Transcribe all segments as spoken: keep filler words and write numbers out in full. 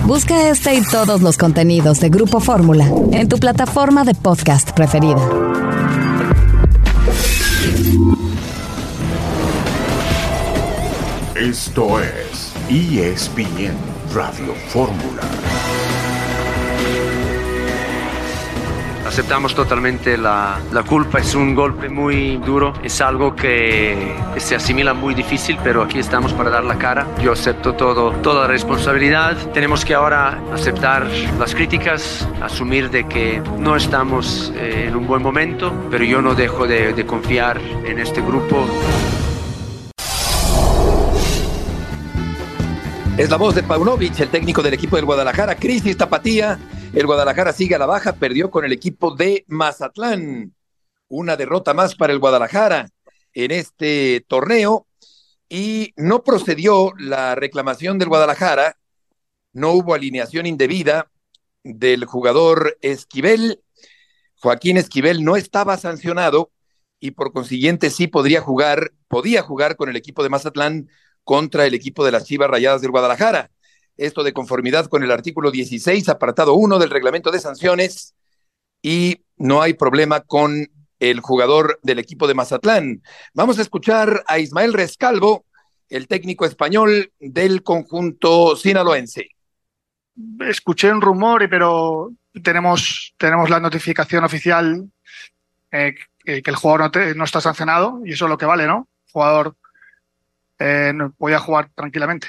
Busca este y todos los contenidos de Grupo Fórmula en tu plataforma de podcast preferida. Esto es E S P N Radio Fórmula. Aceptamos totalmente la, la culpa, es un golpe muy duro, es algo que, que se asimila muy difícil, pero aquí estamos para dar la cara. Yo acepto todo, toda la responsabilidad. Tenemos que ahora aceptar las críticas, asumir de que no estamos eh, en un buen momento, pero yo no dejo de, de confiar en este grupo. Es la voz de Paunovic, el técnico del equipo del Guadalajara. Crisis tapatía. El Guadalajara sigue a la baja, perdió con el equipo de Mazatlán. Una derrota más para el Guadalajara en este torneo. Y no procedió la reclamación del Guadalajara. No hubo alineación indebida del jugador Esquivel. Joaquín Esquivel no estaba sancionado y por consiguiente sí podría jugar, podía jugar con el equipo de Mazatlán contra el equipo de las Chivas Rayadas del Guadalajara. Esto de conformidad con el artículo dieciséis, apartado uno del reglamento de sanciones, y no hay problema con el jugador del equipo de Mazatlán. Vamos a escuchar a Ismael Rescalvo, el técnico español del conjunto sinaloense. Escuché un rumor, pero tenemos, tenemos la notificación oficial eh, que, que el jugador no, te, no está sancionado, y eso es lo que vale, ¿no? El jugador eh, no, podía jugar tranquilamente.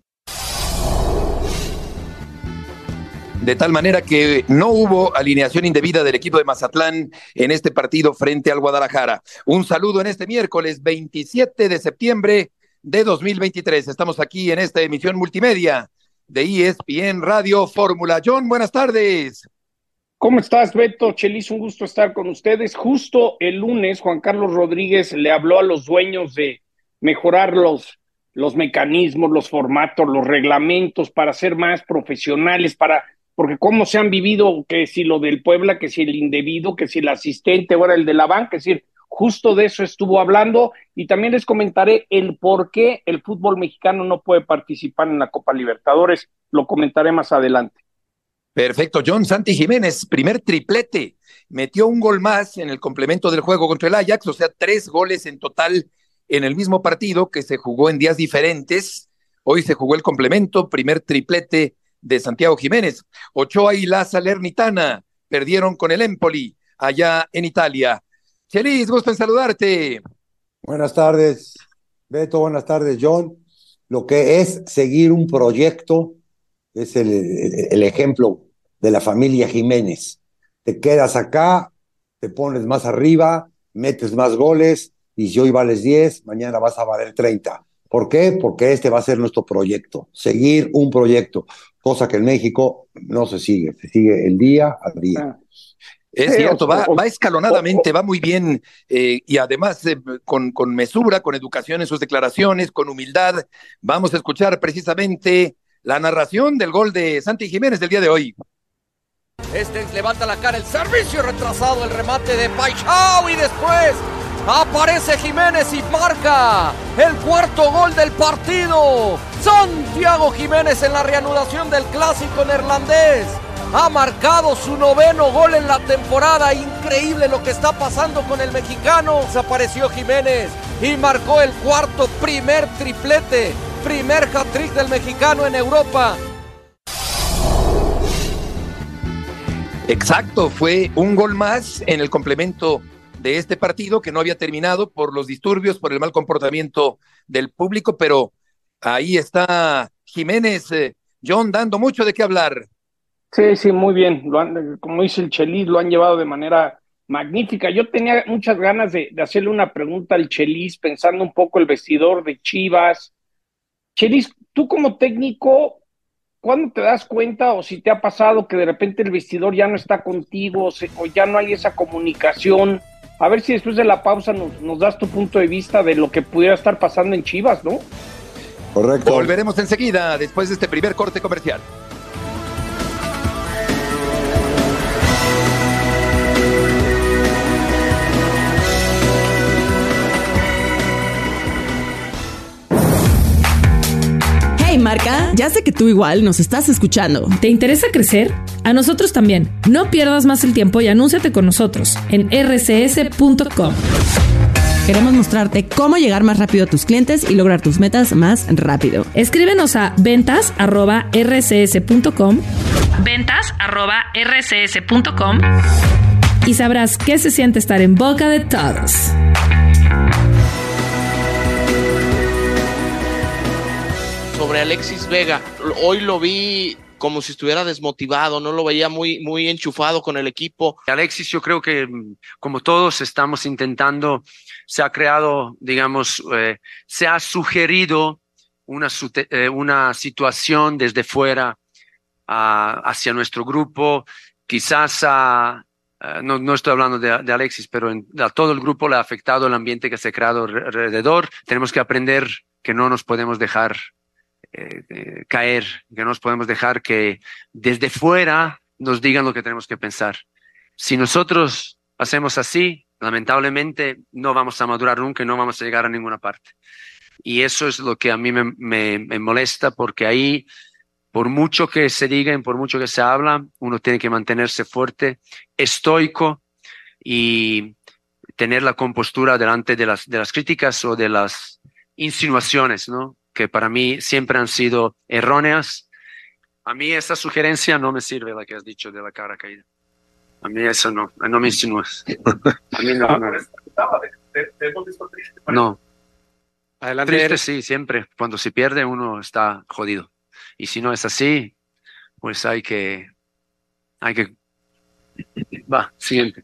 De tal manera que no hubo alineación indebida del equipo de Mazatlán en este partido frente al Guadalajara. Un saludo en este miércoles veintisiete de septiembre de dos mil veintitrés. Estamos aquí en esta emisión multimedia de E S P N Radio Fórmula. John, buenas tardes. ¿Cómo estás, Beto? Chelis, un gusto estar con ustedes. Justo el lunes, Juan Carlos Rodríguez le habló a los dueños de mejorar los, los mecanismos, los formatos, los reglamentos para ser más profesionales, para... porque cómo se han vivido, que si lo del Puebla, que si el indebido, que si el asistente, ahora el de la banca, es decir, justo de eso estuvo hablando, y también les comentaré el por qué el fútbol mexicano no puede participar en la Copa Libertadores, lo comentaré más adelante. Perfecto, John. Santi Jiménez, primer triplete, metió un gol más en el complemento del juego contra el Ajax, o sea, tres goles en total en el mismo partido que se jugó en días diferentes. Hoy se jugó el complemento, primer triplete de Santiago Jiménez. Ochoa y la Salernitana perdieron con el Empoli allá en Italia. Chelis, gusto en saludarte. Buenas tardes, Beto, buenas tardes, John. Lo que es seguir un proyecto es el, el, el ejemplo de la familia Jiménez. Te quedas acá, te pones más arriba, metes más goles, y si hoy vales diez, mañana vas a valer treinta. ¿Por qué? Porque este va a ser nuestro proyecto, seguir un proyecto, cosa que en México no se sigue, se sigue el día al día. Es cierto, va, va escalonadamente, va muy bien, eh, y además eh, con, con mesura, con educación en sus declaraciones, con humildad. Vamos a escuchar precisamente la narración del gol de Santi Jiménez del día de hoy. Este levanta la cara, el servicio retrasado, el remate de Paixão, y después aparece Jiménez y marca el cuarto gol del partido. Santiago Jiménez en la reanudación del clásico neerlandés ha marcado su noveno gol en la temporada. Increíble lo que está pasando con el mexicano. Desapareció Jiménez y marcó el cuarto, primer triplete, primer hat-trick del mexicano en Europa. Exacto, fue un gol más en el complemento de este partido que no había terminado por los disturbios, por el mal comportamiento del público, pero ahí está Jiménez, eh, John, dando mucho de qué hablar. Sí, sí, muy bien. Lo han, como dice el Chelis, lo han llevado de manera magnífica. Yo tenía muchas ganas de, de hacerle una pregunta al Chelis, pensando un poco el vestidor de Chivas. Chelis, tú como técnico, ¿cuándo te das cuenta o si te ha pasado que de repente el vestidor ya no está contigo o, se, o ya no hay esa comunicación? A ver si después de la pausa nos, nos das tu punto de vista de lo que pudiera estar pasando en Chivas, ¿no? Correcto. Volveremos enseguida, después de este primer corte comercial. Hey Marca, ya sé que tú igual nos estás escuchando. ¿Te interesa crecer? A nosotros también. No pierdas más el tiempo y anúnciate con nosotros en erre ce ese punto com. Queremos mostrarte cómo llegar más rápido a tus clientes y lograr tus metas más rápido. Escríbenos a ventas arroba erre ce ese punto com, ventas arroba erre ce ese punto com y sabrás qué se siente estar en boca de todos. Sobre Alexis Vega, hoy lo vi como si estuviera desmotivado, no lo veía muy, muy enchufado con el equipo. Alexis, yo creo que como todos estamos intentando, se ha creado, digamos, eh, se ha sugerido una, eh, una situación desde fuera uh, hacia nuestro grupo, quizás a... Uh, no, no estoy hablando de, de Alexis, pero en, a todo el grupo le ha afectado el ambiente que se ha creado alrededor. Tenemos que aprender que no nos podemos dejar eh, eh, caer, que no nos podemos dejar que desde fuera nos digan lo que tenemos que pensar. Si nosotros hacemos así, lamentablemente no vamos a madurar nunca y no vamos a llegar a ninguna parte. Y eso es lo que a mí me, me, me molesta, porque ahí, por mucho que se diga y por mucho que se habla, uno tiene que mantenerse fuerte, estoico y tener la compostura delante de las, de las críticas o de las insinuaciones, ¿no? Que para mí siempre han sido erróneas. A mí esa sugerencia no me sirve, la que has dicho de la cara caída. A mí eso no, no me insinúes. A mí no. No. no. Adelante. Triste sí, siempre. Cuando se pierde uno está jodido. Y si no es así, pues hay que, hay que, va, siguiente.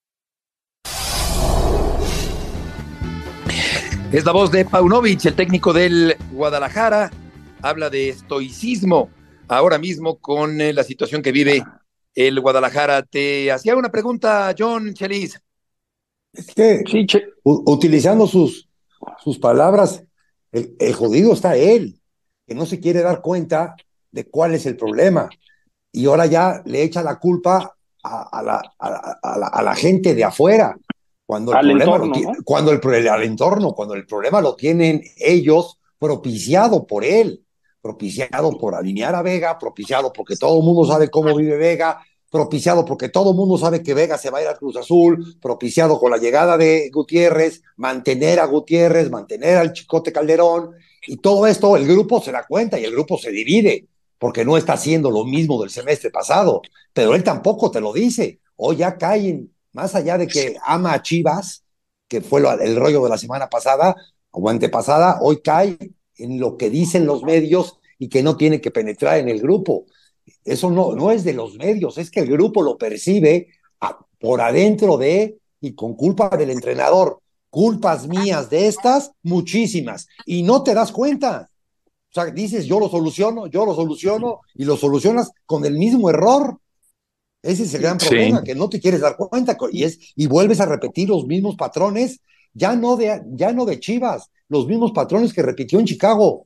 Es la voz de Paunovic, el técnico del Guadalajara. Habla de estoicismo ahora mismo con eh, la situación que vive el Guadalajara. Te hacía una pregunta, John Chelis. Es que, sí, che. utilizando sus, sus palabras, el, el jodido está él, que no se quiere dar cuenta de cuál es el problema. Y ahora ya le echa la culpa a, a, la, a, a, la, a la gente de afuera. Cuando el al problema entorno, lo tiene, ¿no? cuando el, al entorno, cuando el problema lo tienen ellos, propiciado por él, propiciado por alinear a Vega, propiciado porque todo el mundo sabe cómo vive Vega, propiciado porque todo el mundo sabe que Vega se va a ir al Cruz Azul, propiciado con la llegada de Gutiérrez, mantener a Gutiérrez, mantener al Chicote Calderón, y todo esto el grupo se da cuenta y el grupo se divide, porque no está haciendo lo mismo del semestre pasado, pero él tampoco te lo dice. Hoy ya caen, más allá de que ama a Chivas, que fue lo, el rollo de la semana pasada o antepasada, hoy cae en lo que dicen los medios y que no tiene que penetrar en el grupo. Eso no, no es de los medios, es que el grupo lo percibe a, por adentro de y con culpa del entrenador. Culpas mías de estas, muchísimas, y no te das cuenta. O sea, dices, yo lo soluciono, yo lo soluciono, y lo solucionas con el mismo error. Ese es el gran problema, sí. Que no te quieres dar cuenta, y, es, y vuelves a repetir los mismos patrones, ya no, de, ya no de Chivas, los mismos patrones que repitió en Chicago.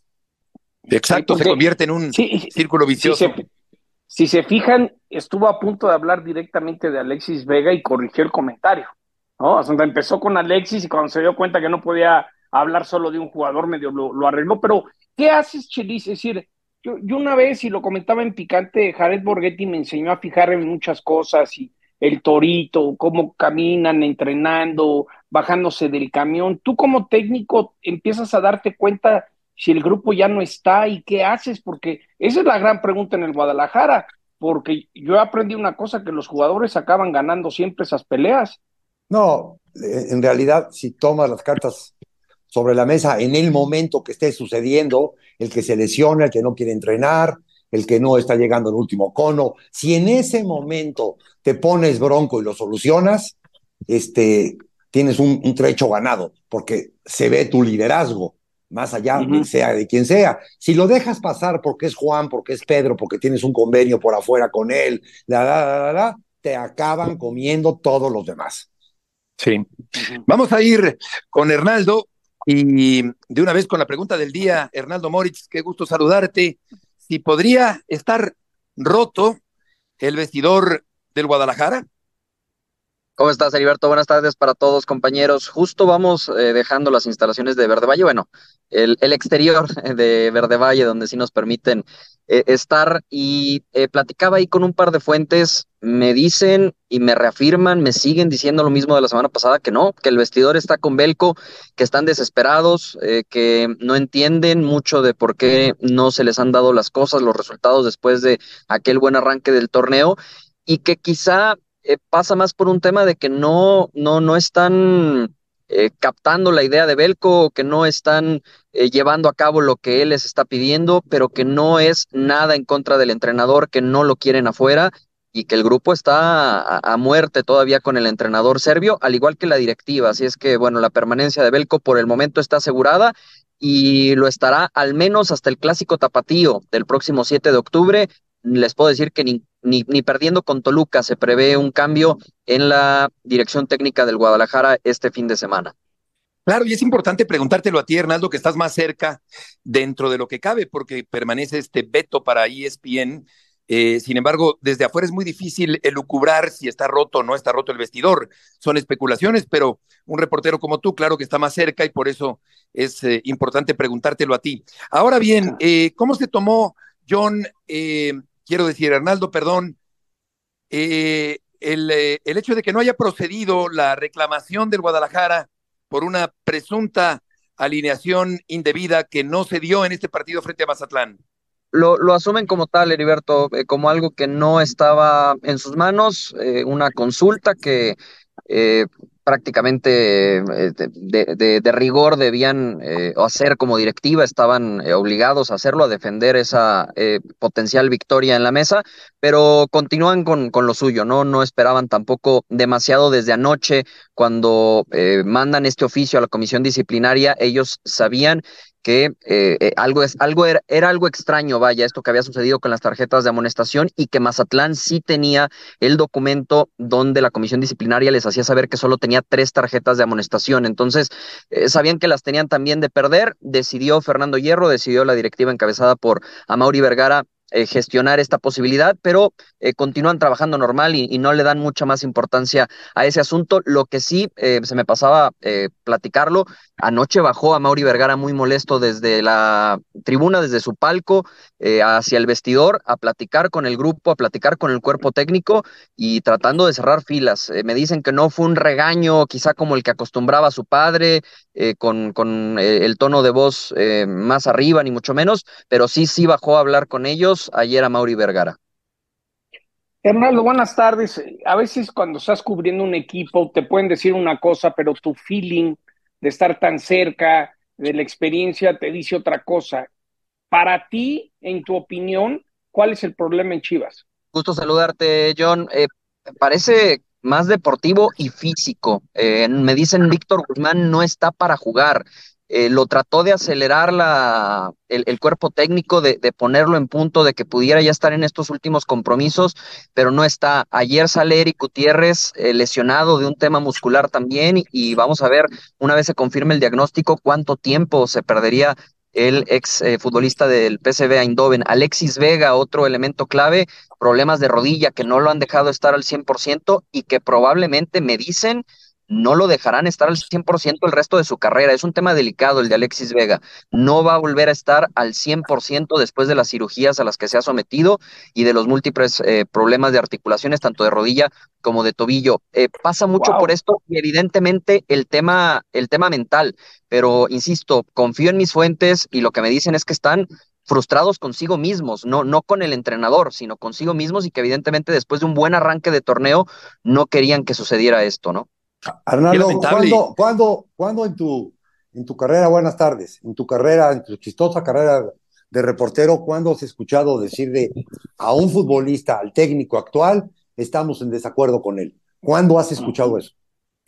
Exacto, sí, porque, se convierte en un sí, círculo vicioso. Si se, si se fijan, estuvo a punto de hablar directamente de Alexis Vega y corrigió el comentario, ¿no? O sea, empezó con Alexis y cuando se dio cuenta que no podía hablar solo de un jugador, medio lo, lo arregló. Pero, ¿qué haces, Chelis? Es decir, yo, yo una vez, y lo comentaba en Picante, Jared Borghetti me enseñó a fijar en muchas cosas, y el torito, cómo caminan entrenando, bajándose del camión. Tú como técnico empiezas a darte cuenta si el grupo ya no está y qué haces, porque esa es la gran pregunta en el Guadalajara, porque yo aprendí una cosa, que los jugadores acaban ganando siempre esas peleas. No, en realidad, si tomas las cartas sobre la mesa en el momento que esté sucediendo, el que se lesiona, el que no quiere entrenar, el que no está llegando al último cono, si en ese momento te pones bronco y lo solucionas, este, tienes un, un trecho ganado, porque se ve tu liderazgo, más allá uh-huh. de sea de quien sea. Si lo dejas pasar porque es Juan, porque es Pedro, porque tienes un convenio por afuera con él, la, la, la, la, la, te acaban comiendo todos los demás. Sí. Vamos a ir con Hernaldo y de una vez con la pregunta del día. Hernaldo Moritz, qué gusto saludarte. Si podría estar roto el vestidor del Guadalajara. ¿Cómo estás, Heriberto? Buenas tardes para todos, compañeros. Justo vamos eh, dejando las instalaciones de Verde Valle, bueno, el, el exterior de Verde Valle, donde sí nos permiten eh, estar, y eh, platicaba ahí con un par de fuentes, me dicen y me reafirman, me siguen diciendo lo mismo de la semana pasada, que no, que el vestidor está con Belko, que están desesperados, eh, que no entienden mucho de por qué no se les han dado las cosas, los resultados después de aquel buen arranque del torneo, y que quizá eh, pasa más por un tema de que no, no, no están eh, captando la idea de Belko, que no están eh, llevando a cabo lo que él les está pidiendo, pero que no es nada en contra del entrenador, que no lo quieren afuera y que el grupo está a, a muerte todavía con el entrenador serbio, al igual que la directiva. Así es que, bueno, la permanencia de Belko por el momento está asegurada y lo estará al menos hasta el clásico tapatío del próximo siete de octubre. Les puedo decir que ni, ni, ni perdiendo con Toluca se prevé un cambio en la dirección técnica del Guadalajara este fin de semana. Claro, y es importante preguntártelo a ti, Hernaldo, que estás más cerca dentro de lo que cabe, porque permanece este veto para E S P N. Eh, sin embargo, desde afuera es muy difícil elucubrar si está roto o no está roto el vestidor. Son especulaciones, pero un reportero como tú, claro que está más cerca y por eso es eh, importante preguntártelo a ti. Ahora bien, eh, ¿cómo se tomó, John, eh, quiero decir, Hernaldo, perdón, eh, el, eh, el hecho de que no haya procedido la reclamación del Guadalajara por una presunta alineación indebida que no se dio en este partido frente a Mazatlán? Lo, lo asumen como tal, Heriberto, eh, como algo que no estaba en sus manos, eh, una consulta que eh, prácticamente eh, de, de, de rigor debían eh, hacer como directiva, estaban eh, obligados a hacerlo, a defender esa eh, potencial victoria en la mesa, pero continúan con, con lo suyo, ¿no? No esperaban tampoco demasiado desde anoche cuando eh, mandan este oficio a la comisión disciplinaria. Ellos sabían que eh, eh, algo, es, algo era, era algo extraño, vaya, esto que había sucedido con las tarjetas de amonestación, y que Mazatlán sí tenía el documento donde la comisión disciplinaria les hacía saber que solo tenía tres tarjetas de amonestación. Entonces, eh, sabían que las tenían también de perder. Decidió Fernando Hierro, decidió la directiva encabezada por Amaury Vergara Eh, gestionar esta posibilidad, pero eh, continúan trabajando normal y, y no le dan mucha más importancia a ese asunto. Lo que sí, eh, se me pasaba eh, platicarlo, anoche bajó Amaury Vergara muy molesto desde la tribuna, desde su palco, eh, hacia el vestidor, a platicar con el grupo, a platicar con el cuerpo técnico y tratando de cerrar filas. Eh, me dicen que no fue un regaño quizá como el que acostumbraba su padre, eh, con, con eh, el tono de voz eh, más arriba, ni mucho menos, pero sí, sí bajó a hablar con ellos ayer a Amaury Vergara. Hernaldo, buenas tardes. A veces cuando estás cubriendo un equipo te pueden decir una cosa, pero tu feeling de estar tan cerca de la experiencia te dice otra cosa. Para ti, en tu opinión, ¿cuál es el problema en Chivas? Gusto saludarte, John. Eh, parece más deportivo y físico. Eh, me dicen Víctor Guzmán no está para jugar. Eh, lo trató de acelerar la, el, el cuerpo técnico, de, de ponerlo en punto, de que pudiera ya estar en estos últimos compromisos, pero no está. Ayer sale Eric Gutiérrez eh, lesionado de un tema muscular también, y, y vamos a ver, una vez se confirme el diagnóstico, cuánto tiempo se perdería el ex eh, futbolista del P S V Eindhoven. Alexis Vega, otro elemento clave, problemas de rodilla que no lo han dejado estar al cien por ciento y que probablemente, me dicen, no lo dejarán estar al cien por ciento el resto de su carrera. Es un tema delicado el de Alexis Vega. No va a volver a estar al cien por ciento después de las cirugías a las que se ha sometido y de los múltiples eh, problemas de articulaciones, tanto de rodilla como de tobillo. Eh, pasa mucho wow. por esto y evidentemente el tema, el tema mental. Pero, insisto, confío en mis fuentes y lo que me dicen es que están frustrados consigo mismos, no, no con el entrenador, sino consigo mismos, y que evidentemente después de un buen arranque de torneo no querían que sucediera esto, ¿no? Arnaldo, ¿cuándo, ¿cuándo, ¿cuándo en tu, en tu carrera, buenas tardes, en tu carrera, en tu chistosa carrera de reportero, cuándo has escuchado decir de a un futbolista, al técnico actual, estamos en desacuerdo con él? ¿Cuándo has escuchado eso?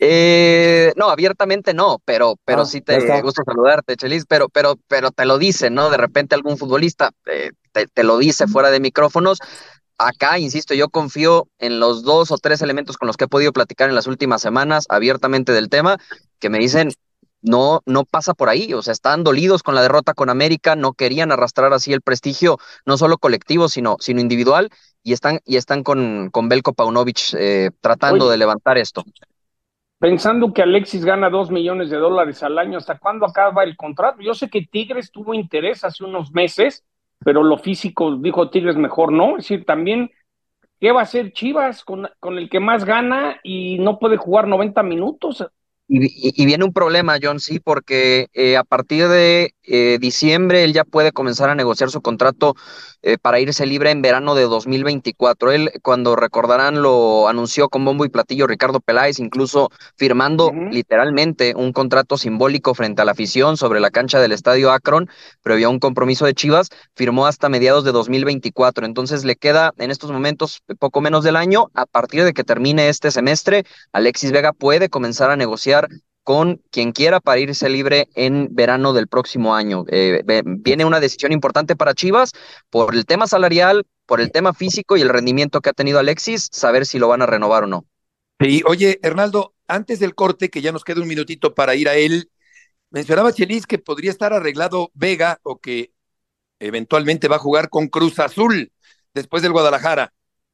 Eh, no, abiertamente no, pero, pero ah, sí te gusta saludarte, Chelis, pero, pero, pero te lo dice, ¿no? De repente algún futbolista eh, te, te lo dice fuera de micrófonos. Acá, insisto, yo confío en los dos o tres elementos con los que he podido platicar en las últimas semanas abiertamente del tema, que me dicen, no, no pasa por ahí. O sea, están dolidos con la derrota con América, no querían arrastrar así el prestigio, no solo colectivo, sino, sino individual, y están, y están con, con Belko Paunovic eh, tratando Oye, de levantar esto. pensando que Alexis gana dos millones de dólares al año, ¿hasta cuándo acaba el contrato? Yo sé que Tigres tuvo interés hace unos meses, pero lo físico dijo Tigres mejor no. Es decir, también, ¿qué va a hacer Chivas con, con el que más gana y no puede jugar noventa minutos? Y, y- y viene un problema, John, sí, porque eh, a partir de eh, diciembre él ya puede comenzar a negociar su contrato eh, para irse libre en verano de dos mil veinticuatro. Él, cuando recordarán, lo anunció con bombo y platillo Ricardo Peláez, incluso firmando Ujú. literalmente un contrato simbólico frente a la afición sobre la cancha del Estadio Akron, previo a un compromiso de Chivas, firmó hasta mediados de dos mil veinticuatro. Entonces le queda en estos momentos poco menos del año. A partir de que termine este semestre, Alexis Vega puede comenzar a negociar con quien quiera para irse libre en verano del próximo año. Eh, ve- viene una decisión importante para Chivas por el tema salarial, por el tema físico y el rendimiento que ha tenido Alexis, saber si lo van a renovar o no. Sí, oye, Hernaldo, antes del corte, que ya nos queda un minutito para ir a él, mencionaba Chelis que podría estar arreglado Vega o que eventualmente va a jugar con Cruz Azul después del Guadalajara.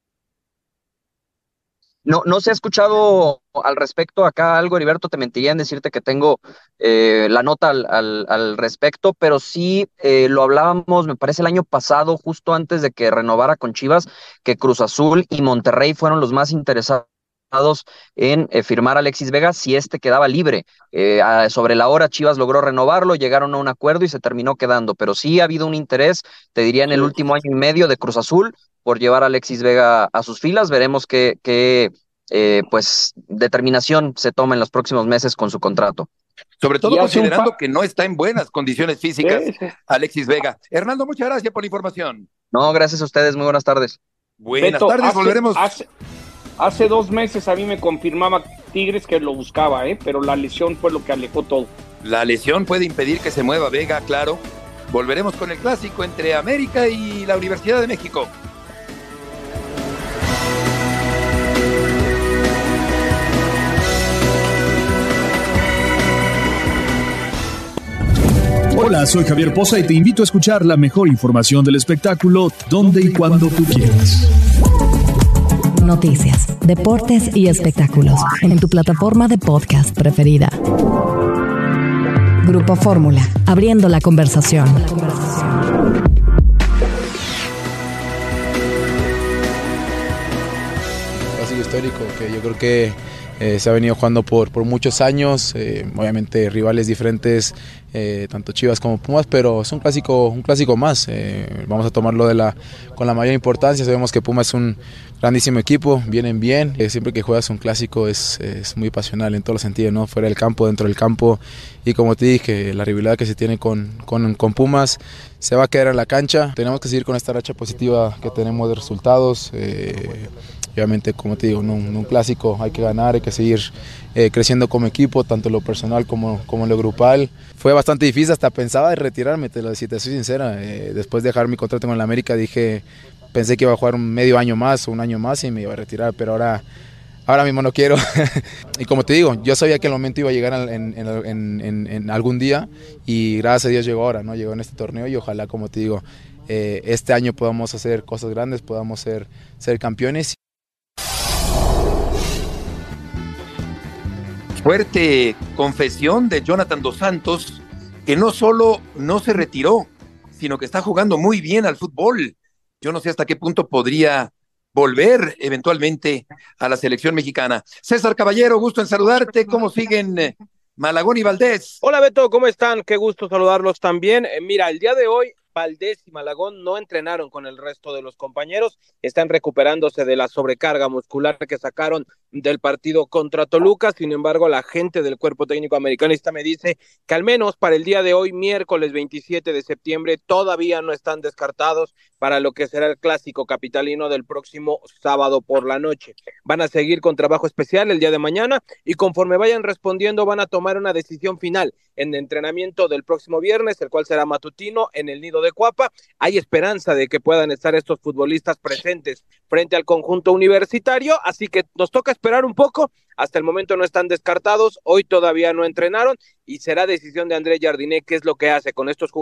No, no se ha escuchado al respecto acá algo, Heriberto, te mentiría en decirte que tengo eh, la nota al, al, al respecto, pero sí eh, lo hablábamos, me parece, el año pasado, justo antes de que renovara con Chivas, que Cruz Azul y Monterrey fueron los más interesados en eh, firmar a Alexis Vega si este quedaba libre. Eh, a- sobre la hora Chivas logró renovarlo, llegaron a un acuerdo y se terminó quedando, pero sí ha habido un interés, te diría, en el último año y medio de Cruz Azul por llevar a Alexis Vega a sus filas. Veremos qué, qué eh, pues, determinación se toma en los próximos meses con su contrato. Sobre todo Y hace un considerando pa... que no está en buenas condiciones físicas Sí, sí. Alexis Vega. Hernando, muchas gracias por la información. No, gracias a ustedes, muy buenas tardes. Buenas Beto, tardes, hace, volveremos. hace, hace dos meses a mí me confirmaba Tigres que lo buscaba, ¿eh? Pero la lesión fue lo que alejó todo. La lesión puede impedir que se mueva Vega, claro. Volveremos con el clásico entre América y la Universidad de México. Hola, soy Javier Poza y te invito a escuchar la mejor información del espectáculo donde y cuando tú quieras. Noticias, deportes y espectáculos en tu plataforma de podcast preferida. Grupo Fórmula, abriendo la conversación. Clásico histórico que yo creo que eh, se ha venido jugando por, por muchos años, eh, obviamente rivales diferentes, eh, tanto Chivas como Pumas, pero es un clásico, un clásico más. Eh, vamos a tomarlo de la, con la mayor importancia. Sabemos que Pumas es un grandísimo equipo, vienen bien. Eh, siempre que juegas un clásico es, es muy pasional en todos los sentidos, ¿no? Fuera del campo, dentro del campo. Y como te dije, la rivalidad que se tiene con, con, con Pumas se va a quedar en la cancha. Tenemos que seguir con esta racha positiva que tenemos de resultados. Eh, Obviamente, como te digo, en un, en un clásico hay que ganar, hay que seguir eh, creciendo como equipo, tanto en lo personal como, como en lo grupal. Fue bastante difícil, hasta pensaba de retirarme, te lo si te soy sincera. Eh, después de dejar mi contrato con el América, dije, pensé que iba a jugar un medio año más o un año más y me iba a retirar, pero ahora, ahora mismo no quiero. Y como te digo, yo sabía que el momento iba a llegar en, en, en, en, en algún día y gracias a Dios llegó ahora, ¿no? Llegó en este torneo y ojalá, como te digo, eh, este año podamos hacer cosas grandes, podamos ser, ser campeones. Fuerte confesión de Jonathan Dos Santos, que no solo no se retiró, sino que está jugando muy bien al fútbol. Yo no sé hasta qué punto podría volver eventualmente a la selección mexicana. César Caballero, gusto en saludarte. ¿Cómo siguen eh, Malagón y Valdés? Hola Beto, ¿cómo están? Qué gusto saludarlos también. Eh, mira, el día de hoy Valdés y Malagón no entrenaron con el resto de los compañeros, están recuperándose de la sobrecarga muscular que sacaron del partido contra Toluca. Sin embargo, la gente del cuerpo técnico americanista me dice que al menos para el día de hoy, miércoles veintisiete de septiembre, todavía no están descartados para lo que será el clásico capitalino del próximo sábado por la noche. Van a seguir con trabajo especial el día de mañana y conforme vayan respondiendo van a tomar una decisión final en el entrenamiento del próximo viernes, el cual será matutino en el nido de Cuapa. Hay esperanza de que puedan estar estos futbolistas presentes frente al conjunto universitario, así que nos toca esperar un poco. Hasta el momento no están descartados, hoy todavía no entrenaron y será decisión de André Jardiné qué es lo que hace con estos jugadores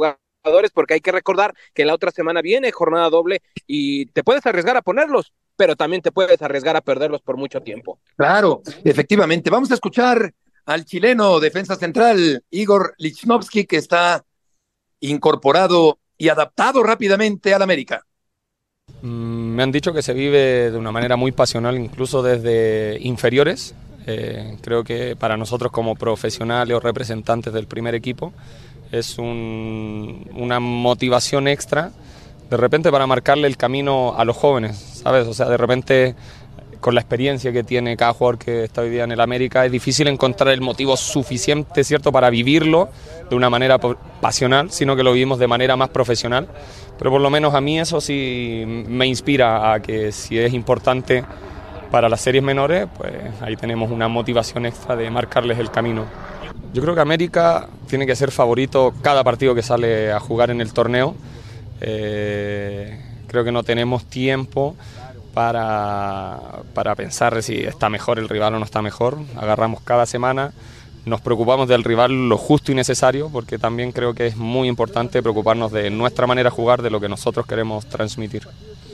jugadores, porque hay que recordar que la otra semana viene jornada doble y te puedes arriesgar a ponerlos, pero también te puedes arriesgar a perderlos por mucho tiempo. Claro, efectivamente. Vamos a escuchar al chileno defensa central, Igor Lichnowsky, que está incorporado y adaptado rápidamente al América. Mm, me han dicho que se vive de una manera muy pasional, incluso desde inferiores. Eh, creo que para nosotros como profesionales o representantes del primer equipo es un, una motivación extra de repente para marcarle el camino a los jóvenes, ¿sabes? O sea, de repente con la experiencia que tiene cada jugador que está hoy día en el América es difícil encontrar el motivo suficiente, ¿cierto?, para vivirlo de una manera pasional, sino que lo vivimos de manera más profesional. Pero por lo menos a mí eso sí me inspira a que si es importante para las series menores, pues ahí tenemos una motivación extra de marcarles el camino. Yo creo que América tiene que ser favorito cada partido que sale a jugar en el torneo. Eh, creo que no tenemos tiempo para, para pensar si está mejor el rival o no está mejor. Agarramos cada semana, nos preocupamos del rival lo justo y necesario, porque también creo que es muy importante preocuparnos de nuestra manera de jugar, de lo que nosotros queremos transmitir.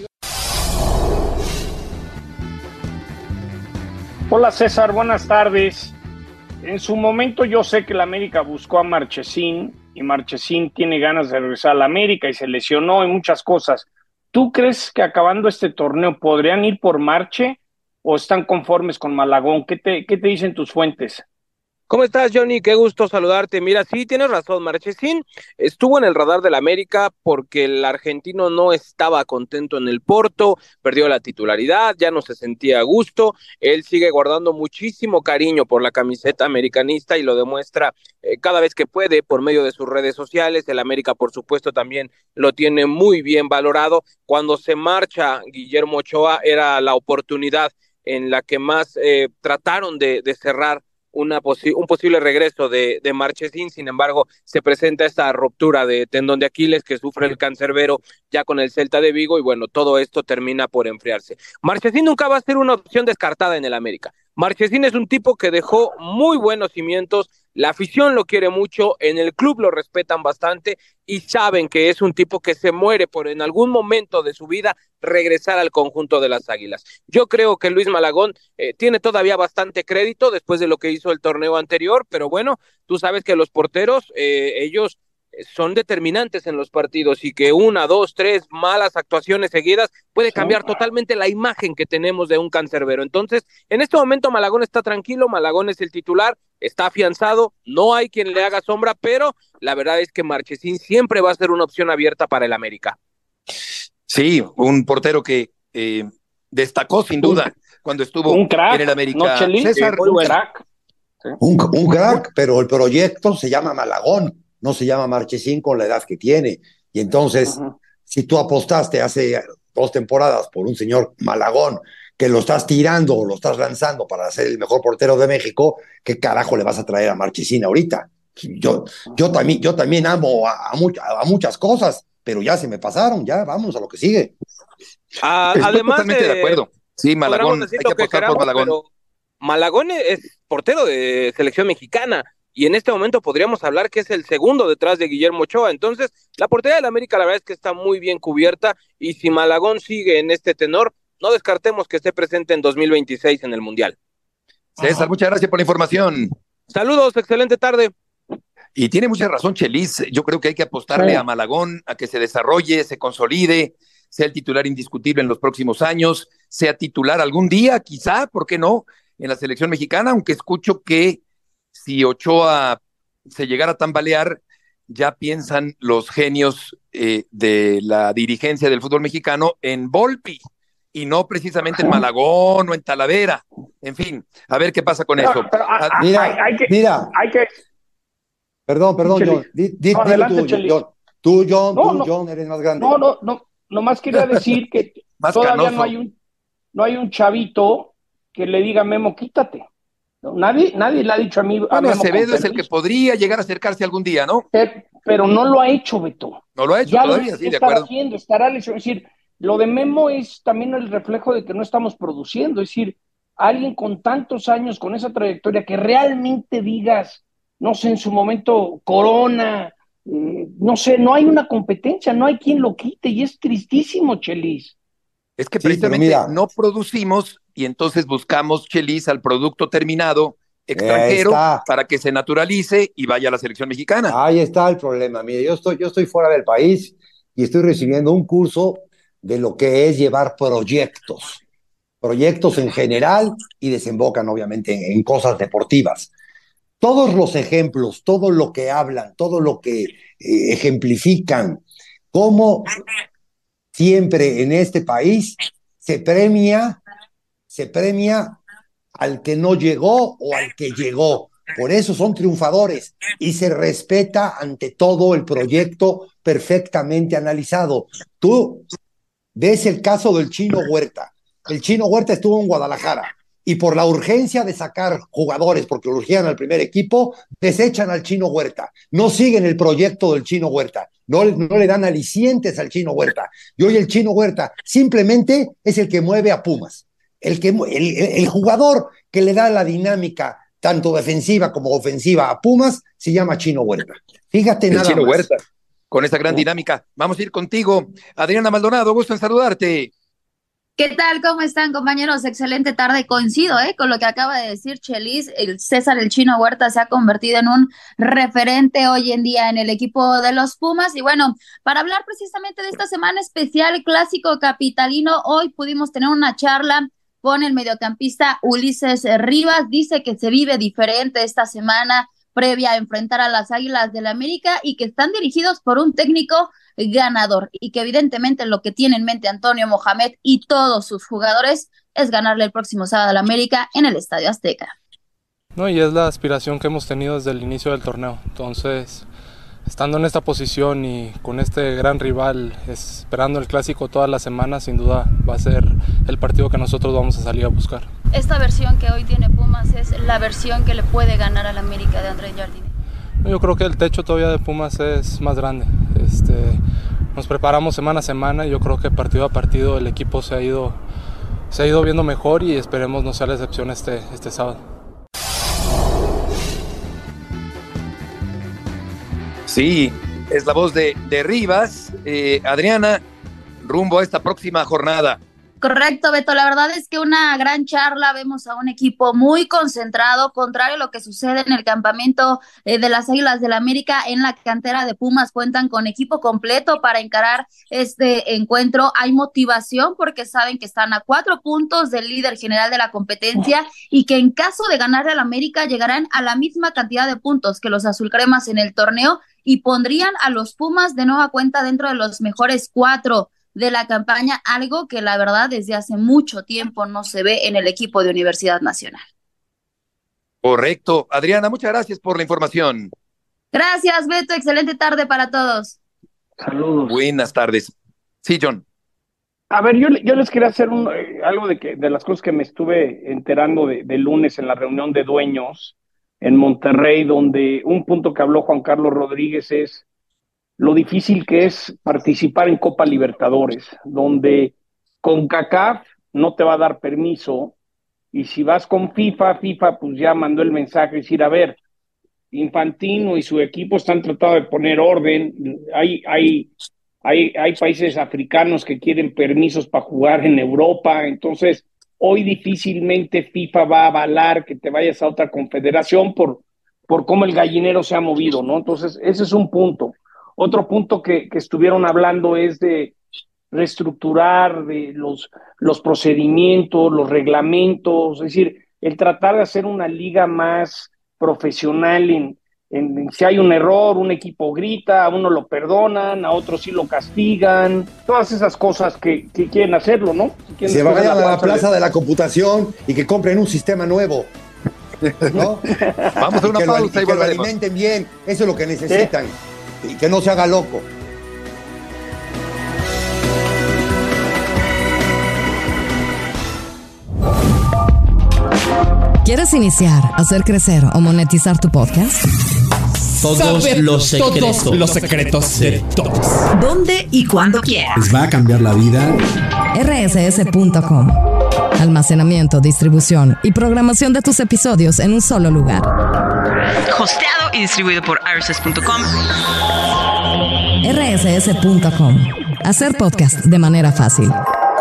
Hola César, buenas tardes. En su momento yo sé que la América buscó a Marchesín y Marchesín tiene ganas de regresar a la América y se lesionó y muchas cosas. ¿Tú crees que acabando este torneo podrían ir por Marche o están conformes con Malagón? ¿Qué te, qué te dicen tus fuentes? ¿Cómo estás, Johnny? Qué gusto saludarte. Mira, sí, tienes razón, Marchesín estuvo en el radar del América porque el argentino no estaba contento en el Porto, perdió la titularidad, ya no se sentía a gusto. Él sigue guardando muchísimo cariño por la camiseta americanista y lo demuestra eh, cada vez que puede por medio de sus redes sociales. El América, por supuesto, también lo tiene muy bien valorado. Cuando se marcha Guillermo Ochoa era la oportunidad en la que más eh, trataron de, de cerrar Una posi- un posible regreso de, de Marchesín. Sin embargo, se presenta esta ruptura de tendón de Aquiles que sufre el cancerbero ya con el Celta de Vigo y bueno, todo esto termina por enfriarse. Marchesín nunca va a ser una opción descartada en el América. Marchesín es un tipo que dejó muy buenos cimientos, la afición lo quiere mucho, en el club lo respetan bastante y saben que es un tipo que se muere por en algún momento de su vida regresar al conjunto de las Águilas. Yo creo que Luis Malagón eh, tiene todavía bastante crédito después de lo que hizo el torneo anterior, pero bueno, tú sabes que los porteros, eh, ellos son determinantes en los partidos y que una, dos, tres malas actuaciones seguidas puede cambiar totalmente la imagen que tenemos de un cancerbero. Entonces, en este momento Malagón está tranquilo, Malagón es el titular, está afianzado, no hay quien le haga sombra, pero la verdad es que Marchesín siempre va a ser una opción abierta para el América. Sí, un portero que eh, destacó sin duda cuando estuvo un crack, en el América. ¿no, Chelis? César, muy un buen crack. ¿Sí? Un, un crack, pero el proyecto se llama Malagón, no se llama Marchesín con la edad que tiene. Y entonces, uh-huh. si tú apostaste hace dos temporadas por un señor Malagón, que lo estás tirando o lo estás lanzando para ser el mejor portero de México, ¿qué carajo le vas a traer a Marchesín ahorita? Yo, yo, también, yo también amo a, a, mucha, a muchas cosas, pero ya se me pasaron, ya vamos a lo que sigue. Ah, Estoy además totalmente de, de acuerdo. Sí, Malagón, hay que apostar que queramos, por Malagón. Malagón es portero de selección mexicana y en este momento podríamos hablar que es el segundo detrás de Guillermo Ochoa. Entonces, la portería del América la verdad es que está muy bien cubierta y si Malagón sigue en este tenor, no descartemos que esté presente en dos mil veintiséis en el Mundial. César, muchas gracias por la información. Saludos, excelente tarde. Y tiene mucha razón Chelis, yo creo que hay que apostarle sí. a Malagón, a que se desarrolle, se consolide, sea el titular indiscutible en los próximos años, sea titular algún día, quizá, ¿por qué no?, en la selección mexicana, aunque escucho que si Ochoa se llegara a tambalear, ya piensan los genios eh, de la dirigencia del fútbol mexicano en Volpi, y no precisamente en Malagón o en Talavera. En fin, a ver qué pasa con pero, eso. Pero, a, a, mira, hay, hay que, mira. Hay que... Perdón, perdón, John. Di, di, no, adelante, tú, John. Tú, John, no, tú, no, John, eres más grande. No, no, no. Nomás quería decir que todavía canoso. no hay un no hay un chavito que le diga a Memo, quítate. No, nadie, nadie le ha dicho a mí. Bueno, a Memo Acevedo es el que podría llegar a acercarse algún día, ¿no? Pero, pero no lo ha hecho, Beto. No lo ha hecho ya todavía, lo sí, de acuerdo. Haciendo, estará lesionado. Es decir, lo de Memo es también el reflejo de que no estamos produciendo. Es decir, alguien con tantos años, con esa trayectoria, que realmente digas, no sé, en su momento, Corona, no sé, no hay una competencia, no hay quien lo quite y es tristísimo, Chelis. Es que Sí, precisamente pero mira, no producimos y entonces buscamos, Chelis, al producto terminado extranjero está. para que se naturalice y vaya a la selección mexicana. Ahí está el problema. Mire, yo estoy, yo estoy fuera del país y estoy recibiendo un curso de lo que es llevar proyectos. Proyectos en general y desembocan obviamente en, en cosas deportivas. Todos los ejemplos, todo lo que hablan, todo lo que eh, ejemplifican, cómo siempre en este país se premia, se premia al que no llegó o al que llegó. Por eso son triunfadores y se respeta ante todo el proyecto perfectamente analizado. Tú ves el caso del Chino Huerta. El Chino Huerta estuvo en Guadalajara y por la urgencia de sacar jugadores, porque urgían al primer equipo, desechan al Chino Huerta. No siguen el proyecto del Chino Huerta. No, no le dan alicientes al Chino Huerta. Y hoy el Chino Huerta simplemente es el que mueve a Pumas. El, que, el, el jugador que le da la dinámica tanto defensiva como ofensiva a Pumas se llama Chino Huerta. Fíjate el nada Chino más. Huerta, con esta gran dinámica. Vamos a ir contigo, Adriana Maldonado, gusto en saludarte. ¿Qué tal? ¿Cómo están, compañeros? Excelente tarde. Coincido ¿eh? con lo que acaba de decir Chelis. El César el Chino Huerta se ha convertido en un referente hoy en día en el equipo de los Pumas. Y bueno, para hablar precisamente de esta semana especial, clásico capitalino, hoy pudimos tener una charla con el mediocampista Ulises Rivas. Dice que se vive diferente esta semana previa a enfrentar a las Águilas del América y que están dirigidos por un técnico ganador y que evidentemente lo que tiene en mente Antonio Mohamed y todos sus jugadores es ganarle el próximo sábado al América en el Estadio Azteca. No, y es la aspiración que hemos tenido desde el inicio del torneo. Entonces, estando en esta posición y con este gran rival, esperando el clásico todas las semanas, sin duda va a ser el partido que nosotros vamos a salir a buscar. Esta versión que hoy tiene Pumas es la versión que le puede ganar al América de Andrés Jardine. Yo creo que el techo todavía de Pumas es más grande. Este, nos preparamos semana a semana y yo creo que partido a partido el equipo se ha ido, se ha ido viendo mejor y esperemos no sea la excepción este, este sábado. Sí, es la voz de, de Rivas. Eh, Adriana, rumbo a esta próxima jornada. Correcto, Beto, la verdad es que una gran charla, vemos a un equipo muy concentrado, contrario a lo que sucede en el campamento eh, de las Águilas del América. En la cantera de Pumas cuentan con equipo completo para encarar este encuentro. Hay motivación porque saben que están a cuatro puntos del líder general de la competencia y que en caso de ganarle al América llegarán a la misma cantidad de puntos que los azulcremas en el torneo y pondrían a los Pumas de nueva cuenta dentro de los mejores cuatro de la campaña, algo que la verdad desde hace mucho tiempo no se ve en el equipo de Universidad Nacional. Correcto. Adriana, muchas gracias por la información. Gracias, Beto. Excelente tarde para todos. Saludos. Buenas tardes. Sí, John. A ver, yo, yo les quería hacer un, eh, algo de, que, de las cosas que me estuve enterando de, de lunes en la reunión de dueños en Monterrey, donde un punto que habló Juan Carlos Rodríguez es lo difícil que es participar en Copa Libertadores, donde CONCACAF no te va a dar permiso, y si vas con FIFA, FIFA pues ya mandó el mensaje, decir, a ver, Infantino y su equipo están tratando de poner orden, hay, hay, hay, hay países africanos que quieren permisos para jugar en Europa, entonces hoy difícilmente FIFA va a avalar que te vayas a otra confederación por, por cómo el gallinero se ha movido, ¿no? Entonces ese es un punto. Otro punto que, que estuvieron hablando es de reestructurar de los, los procedimientos, los reglamentos, es decir, el tratar de hacer una liga más profesional en, en, en si hay un error, un equipo grita, a uno lo perdonan, a otro sí lo castigan, todas esas cosas que, que quieren hacerlo, ¿no? Si quieren se vayan a la plaza de... de la computación y que compren un sistema nuevo. ¿No? Vamos a una que pausa lo, y, y que lo volveremos. alimenten bien, eso es lo que necesitan. ¿Sí? Y que no se haga loco. ¿Quieres iniciar, hacer crecer o monetizar tu podcast? Todos los secretos. Todos los secretos de todos. ¿Dónde y cuándo quieras? Les va a cambiar la vida. R S S punto com. Almacenamiento, distribución y programación de tus episodios en un solo lugar. Hosteado y distribuido por R S S punto com. erre ese ese punto com. Hacer podcast de manera fácil.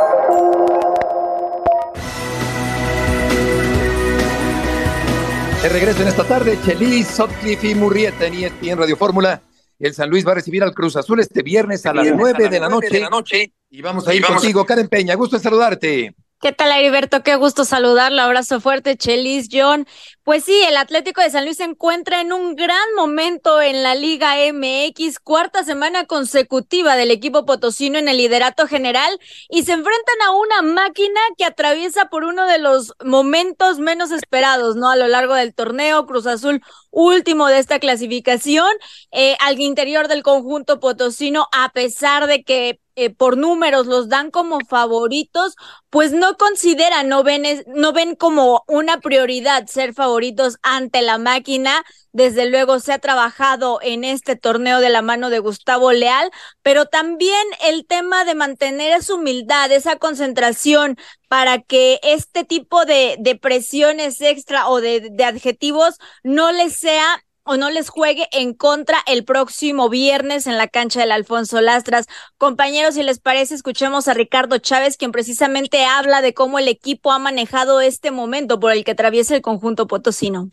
De regreso en esta tarde, Chelis, Sutcliffe y Murrieta en E S P N Radio Fórmula. El San Luis va a recibir al Cruz Azul este viernes a las nueve de la noche. Y vamos a ir contigo, Karen Peña. Gusto en saludarte. ¿Qué tal, Heriberto? Qué gusto saludarlo. Abrazo fuerte, Chelis, John. Pues sí, el Atlético de San Luis se encuentra en un gran momento en la Liga M X, cuarta semana consecutiva del equipo potosino en el liderato general, y se enfrentan a una máquina que atraviesa por uno de los momentos menos esperados, ¿no? A lo largo del torneo. Cruz Azul, último de esta clasificación, eh, al interior del conjunto potosino, a pesar de que Eh, por números los dan como favoritos, pues no consideran, no ven, no ven como una prioridad ser favoritos ante la máquina. Desde luego se ha trabajado en este torneo de la mano de Gustavo Leal, pero también el tema de mantener esa humildad, esa concentración para que este tipo de, de presiones extra o de, de adjetivos no les sea o no les juegue en contra el próximo viernes en la cancha del Alfonso Lastras. Compañeros, si les parece, escuchemos a Ricardo Chávez, quien precisamente habla de cómo el equipo ha manejado este momento por el que atraviesa el conjunto potosino.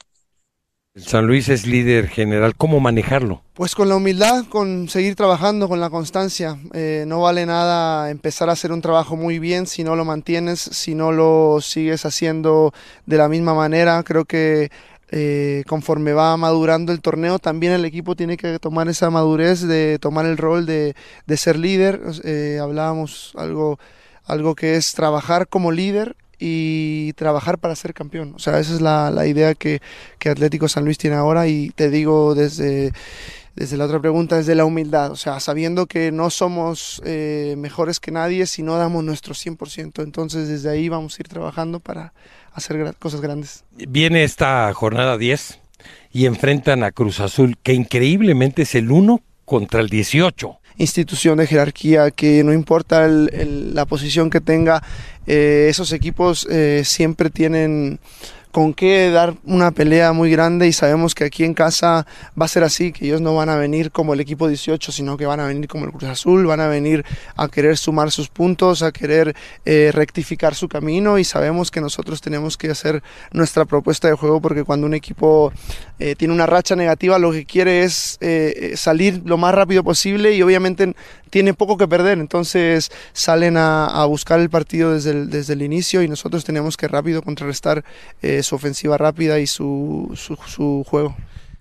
San Luis es líder general, ¿cómo manejarlo? Pues con la humildad, con seguir trabajando, con la constancia. Eh, no vale nada empezar a hacer un trabajo muy bien si no lo mantienes, si no lo sigues haciendo de la misma manera. Creo que Eh, conforme va madurando el torneo, también el equipo tiene que tomar esa madurez de tomar el rol de, de ser líder. Eh, hablábamos algo, algo que es trabajar como líder y trabajar para ser campeón. O sea, esa es la, la idea que, que Atlético San Luis tiene ahora, y te digo desde, desde la otra pregunta, desde la humildad, o sea, sabiendo que no somos eh, mejores que nadie si no damos nuestro cien por ciento. Entonces desde ahí vamos a ir trabajando para hacer gra- cosas grandes. Viene esta jornada diez y enfrentan a Cruz Azul, que increíblemente es el uno contra el dieciocho. Institución de jerarquía, que no importa el, el, la posición que tenga, eh, esos equipos eh, siempre tienen con qué dar una pelea muy grande, y sabemos que aquí en casa va a ser así, que ellos no van a venir como el equipo dieciocho, sino que van a venir como el Cruz Azul, van a venir a querer sumar sus puntos, a querer eh, rectificar su camino, y sabemos que nosotros tenemos que hacer nuestra propuesta de juego, porque cuando un equipo eh, tiene una racha negativa, lo que quiere es eh, salir lo más rápido posible, y obviamente tiene poco que perder, entonces salen a, a buscar el partido desde el, desde el inicio, y nosotros tenemos que rápido contrarrestar eh, su ofensiva rápida y su, su, su juego.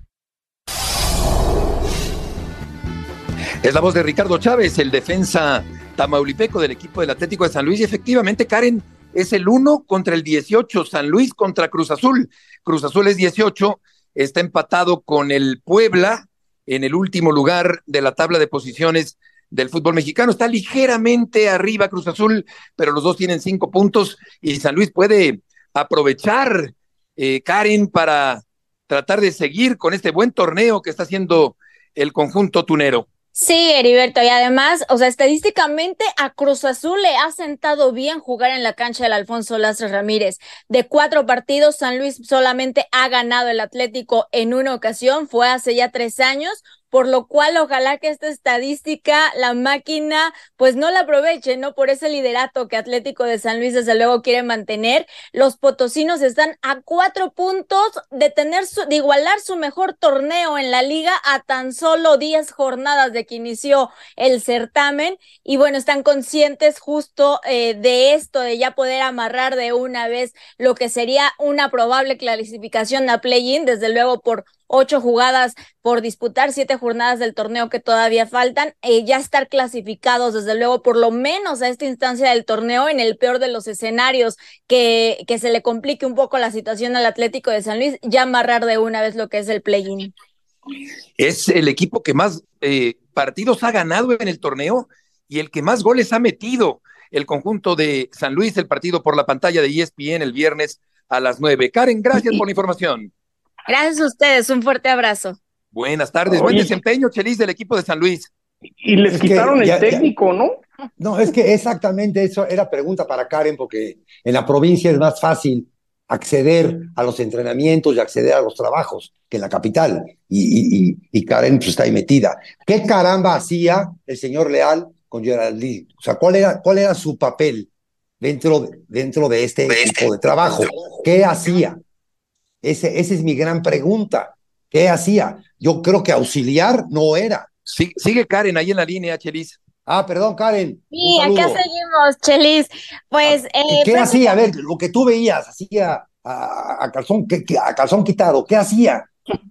Es la voz de Ricardo Chávez, el defensa tamaulipeco del equipo del Atlético de San Luis, y efectivamente, Karen, es el uno contra el dieciocho, San Luis contra Cruz Azul. Cruz Azul es dieciocho, está empatado con el Puebla en el último lugar de la tabla de posiciones del fútbol mexicano. Está ligeramente arriba Cruz Azul, pero los dos tienen cinco puntos, y San Luis puede aprovechar, eh, Karen, para tratar de seguir con este buen torneo que está haciendo el conjunto tunero. Sí, Heriberto, y además, o sea, estadísticamente a Cruz Azul le ha sentado bien jugar en la cancha del Alfonso Lastras Ramírez. De cuatro partidos, San Luis solamente ha ganado el Atlético en una ocasión, fue hace ya tres años, por lo cual ojalá que esta estadística la máquina pues no la aproveche, ¿no? Por ese liderato que Atlético de San Luis desde luego quiere mantener. Los potosinos están a cuatro puntos de tener su, de igualar su mejor torneo en la liga a tan solo diez jornadas de que inició el certamen, y bueno, están conscientes justo eh, de esto, de ya poder amarrar de una vez lo que sería una probable clasificación a play-in, desde luego por ocho jugadas por disputar, siete jornadas del torneo que todavía faltan, eh, ya estar clasificados desde luego por lo menos a esta instancia del torneo, en el peor de los escenarios que, que se le complique un poco la situación al Atlético de San Luis, ya amarrar de una vez lo que es el play-in. Es el equipo que más eh, partidos ha ganado en el torneo y el que más goles ha metido. El conjunto de San Luis, el partido por la pantalla de E S P N el viernes a las nueve. Karen, gracias por la información. Gracias a ustedes, un fuerte abrazo. Buenas tardes, Oye. buen desempeño, Chelis, del equipo de San Luis. Y les Es que quitaron el ya- ya- técnico, ¿no? No, es que exactamente eso era pregunta para Karen, porque en la provincia es más fácil acceder a los entrenamientos y acceder a los trabajos que en la capital, y, y, y Karen pues, está ahí metida. ¿Qué caramba hacía el señor Leal con Geraldine? O sea, ¿cuál era, cuál era su papel dentro de, dentro de este equipo de trabajo? ¿Qué hacía? Ese, esa es mi gran pregunta. ¿Qué hacía? Yo creo que auxiliar no era. Sí, sigue Karen ahí en la línea, Chelis. Ah, perdón, Karen. Sí, acá seguimos, Chelis. Pues, ¿Qué, eh, ¿qué hacía? A ver, lo que tú veías, hacía a, a, calzón, ¿qué, qué, a calzón quitado, ¿qué hacía?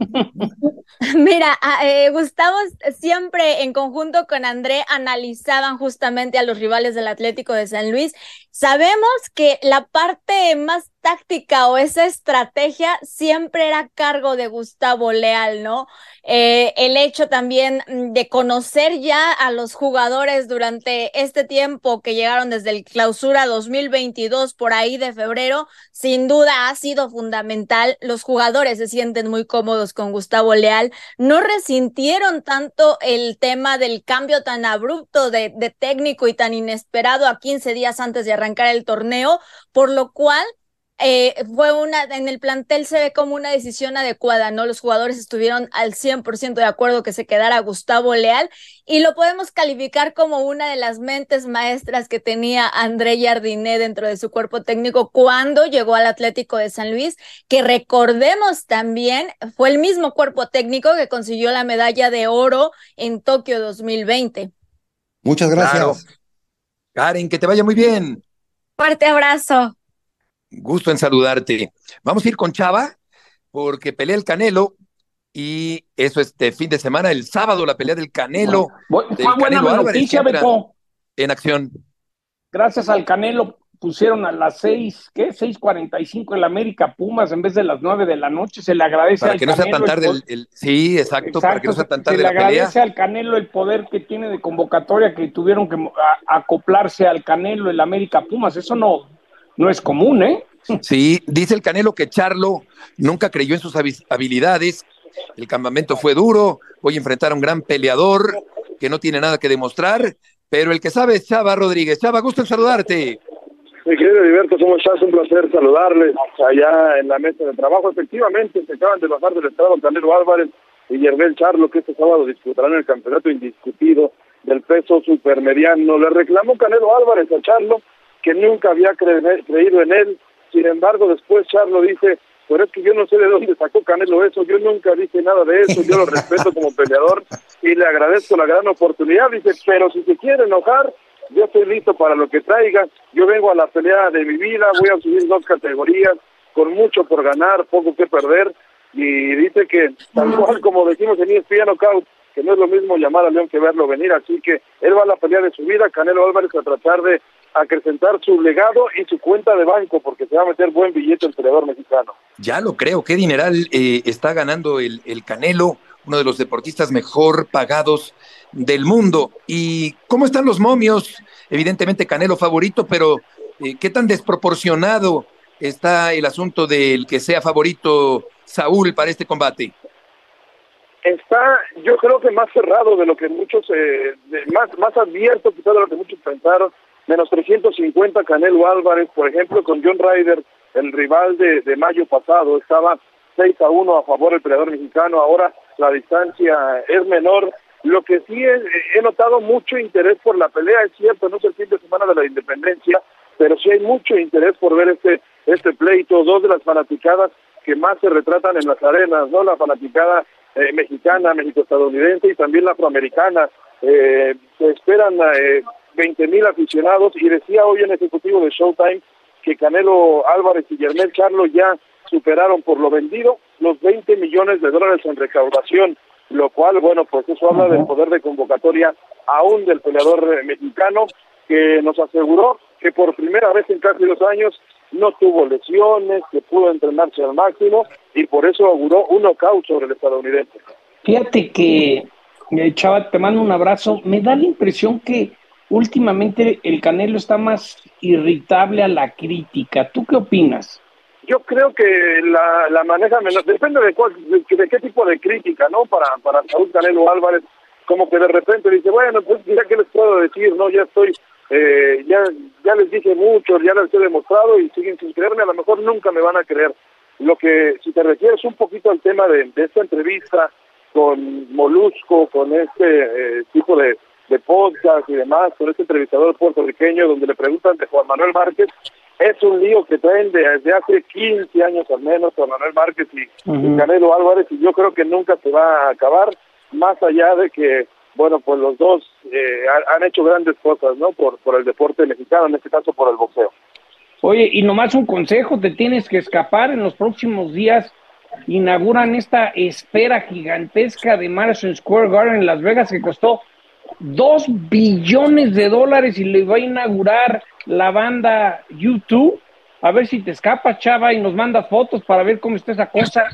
Mira, eh, Gustavo siempre en conjunto con André analizaban justamente a los rivales del Atlético de San Luis. Sabemos que la parte más táctica o esa estrategia siempre era a cargo de Gustavo Leal, ¿no? Eh, el hecho también de conocer ya a los jugadores durante este tiempo que llegaron desde el clausura dos mil veintidós, por ahí de febrero, sin duda ha sido fundamental. Los jugadores se sienten muy cómodos con Gustavo Leal, no resintieron tanto el tema del cambio tan abrupto de, de técnico y tan inesperado a quince días antes de arrancar el torneo, por lo cual Eh, fue una, en el plantel se ve como una decisión adecuada, ¿no? Los jugadores estuvieron al cien por ciento de acuerdo que se quedara Gustavo Leal y lo podemos calificar como una de las mentes maestras que tenía André Jardiné dentro de su cuerpo técnico cuando llegó al Atlético de San Luis, que recordemos también fue el mismo cuerpo técnico que consiguió la medalla de oro en Tokio dos mil veinte. Muchas gracias. Claro. Karen, que te vaya muy bien. Fuerte abrazo. Gusto en saludarte. Vamos a ir con Chava, porque pelea el Canelo, y eso este fin de semana, el sábado, la pelea del Canelo. Bueno, del fue buena Canelo noticia, Álvarez, Beto. En acción. Gracias al Canelo pusieron a las seis, ¿qué? seis cuarenta y cinco el América Pumas en vez de las nueve de la noche. Se le agradece Para al que no sea Canelo tan tarde el, el, el- sí, exacto, exacto, para que no sea tan tarde se le la pelea. agradece al Canelo el poder que tiene de convocatoria, que tuvieron que a- acoplarse al Canelo el América Pumas. Eso no, no es común, ¿eh? Sí, dice el Canelo que Charlo nunca creyó en sus habi- habilidades. El campamento fue duro. Voy a enfrentar a un gran peleador que no tiene nada que demostrar, pero el que sabe es Chava Rodríguez. Chava, gusto en saludarte. Mi querido Heriberto, ¿cómo estás? Un placer saludarles allá en la mesa de trabajo. Efectivamente, se acaban de bajar del estrado Canelo Álvarez y Yerbel Charlo, que este sábado disputarán el campeonato indiscutido del peso supermediano. Le reclamó Canelo Álvarez a Charlo que nunca había cre- creído en él. Sin embargo, después Charlo dice, pero es que yo no sé de dónde sacó Canelo eso, yo nunca dije nada de eso, yo lo respeto como peleador y le agradezco la gran oportunidad. Dice, pero si se quiere enojar, yo estoy listo para lo que traiga, yo vengo a la pelea de mi vida, voy a subir dos categorías, con mucho por ganar, poco que perder, y dice que, tal cual como decimos en E S P N Knockout, que no es lo mismo llamar a León que verlo venir, así que él va a la pelea de su vida, Canelo Álvarez, a tratar de acrecentar su legado y su cuenta de banco, porque se va a meter buen billete el peleador mexicano. Ya lo creo, qué dineral eh, está ganando el, el Canelo, uno de los deportistas mejor pagados del mundo. ¿Y cómo están los momios? Evidentemente Canelo favorito, pero eh, ¿qué tan desproporcionado está el asunto del que sea favorito Saúl para este combate? Está, yo creo que más cerrado de lo que muchos, eh, de- más más abierto quizás de lo que muchos pensaron. Menos trescientos cincuenta Canelo Álvarez, por ejemplo, con John Ryder, el rival de, de mayo pasado, estaba seis a uno a favor del peleador mexicano. Ahora la distancia es menor. Lo que sí es, he notado mucho interés por la pelea, es cierto, no es el fin de semana de la independencia, pero sí hay mucho interés por ver este este pleito. Dos de las fanaticadas que más se retratan en las arenas, ¿no? La fanaticada eh, mexicana, México-estadounidense y también la afroamericana. Eh, se esperan eh, veinte mil aficionados, y decía hoy en ejecutivo de Showtime que Canelo Álvarez y Yermel Charlo ya superaron por lo vendido los veinte millones de dólares en recaudación, lo cual, bueno, pues eso habla del poder de convocatoria aún del peleador eh, mexicano, que nos aseguró que por primera vez en casi dos años no tuvo lesiones, que pudo entrenarse al máximo, y por eso auguró un knockout sobre el estadounidense. Fíjate que, eh, Chava, te mando un abrazo. Me da la impresión que últimamente el Canelo está más irritable a la crítica. ¿Tú qué opinas? Yo creo que la, la maneja menos, depende de, cuál, de, de qué tipo de crítica, ¿no? Para, para Saúl Canelo Álvarez, como que de repente dice, bueno, pues ya que les puedo decir, ¿no? Ya estoy eh, ya, ya les dije mucho, ya les he demostrado y siguen sin creerme, a lo mejor nunca me van a creer. Lo que, si te refieres un poquito al tema de, de esta entrevista con Molusco, con este eh, tipo de, de podcast y demás, con este entrevistador puertorriqueño donde le preguntan de Juan Manuel Márquez, es un lío que traen desde hace quince años al menos Juan Manuel Márquez y, uh-huh. y Canelo Álvarez, y yo creo que nunca se va a acabar, más allá de que, bueno, pues los dos eh, han, han hecho grandes cosas, ¿no? Por, por el deporte mexicano, en este caso por el boxeo. Oye, y nomás un consejo, te tienes que escapar. En los próximos días inauguran esta esfera gigantesca de Madison Square Garden en Las Vegas que costó dos billones de dólares y le va a inaugurar la banda U dos. A ver si te escapas, Chava, y nos mandas fotos para ver cómo está esa cosa.